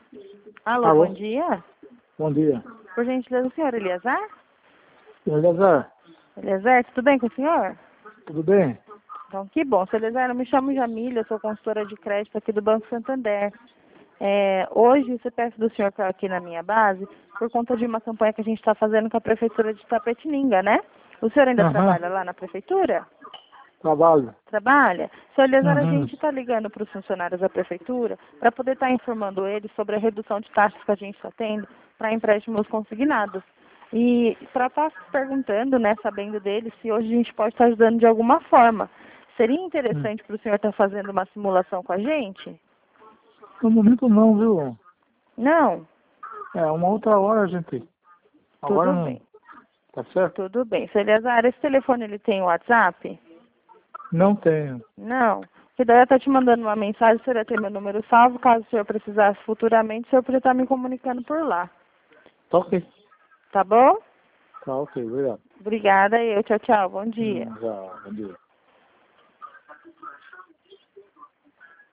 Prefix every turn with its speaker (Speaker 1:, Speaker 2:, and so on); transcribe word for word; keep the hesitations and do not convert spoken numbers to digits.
Speaker 1: Alô,
Speaker 2: Alô?
Speaker 1: bom dia.
Speaker 2: Bom dia.
Speaker 1: Por gentileza, o senhor Eliazar?
Speaker 2: Eleazar,
Speaker 1: Eliazar, tudo bem com o senhor?
Speaker 2: tudo bem?
Speaker 1: Então, que bom. Seu Eliazar, eu me chamo Jamília, eu sou consultora de crédito aqui do Banco Santander. É, hoje, o C P F do senhor está aqui na minha base por conta de uma campanha que a gente está fazendo com a Prefeitura de Itapetininga, né? O senhor ainda
Speaker 2: Aham,
Speaker 1: trabalha lá na Prefeitura?
Speaker 2: trabalho.
Speaker 1: Trabalha? Seu Eliazar, a
Speaker 2: Uhum.
Speaker 1: gente está ligando para os funcionários da Prefeitura para poder estar informando eles sobre a redução de taxas que a gente está tendo para empréstimos consignados. E para estar perguntando, né, sabendo deles, se hoje a gente pode estar ajudando de alguma forma. Seria interessante para o senhor estar fazendo uma simulação com a gente?
Speaker 2: No momento não, viu?
Speaker 1: Não?
Speaker 2: É, uma outra hora a gente. Agora
Speaker 1: Tudo
Speaker 2: não.
Speaker 1: bem.
Speaker 2: Tá certo?
Speaker 1: Tudo bem. Seu Eliazar, esse telefone ele tem WhatsApp?
Speaker 2: Não tenho.
Speaker 1: Não. Se daí eu estou te mandando uma mensagem, o senhor ia ter meu número salvo. Caso o senhor precisasse futuramente, o senhor podia estar me comunicando por lá.
Speaker 2: Tá ok.
Speaker 1: Tá bom?
Speaker 2: Tá ok, obrigado.
Speaker 1: Obrigada. Eu, tchau, tchau. Bom dia.
Speaker 2: Hum, já, bom dia.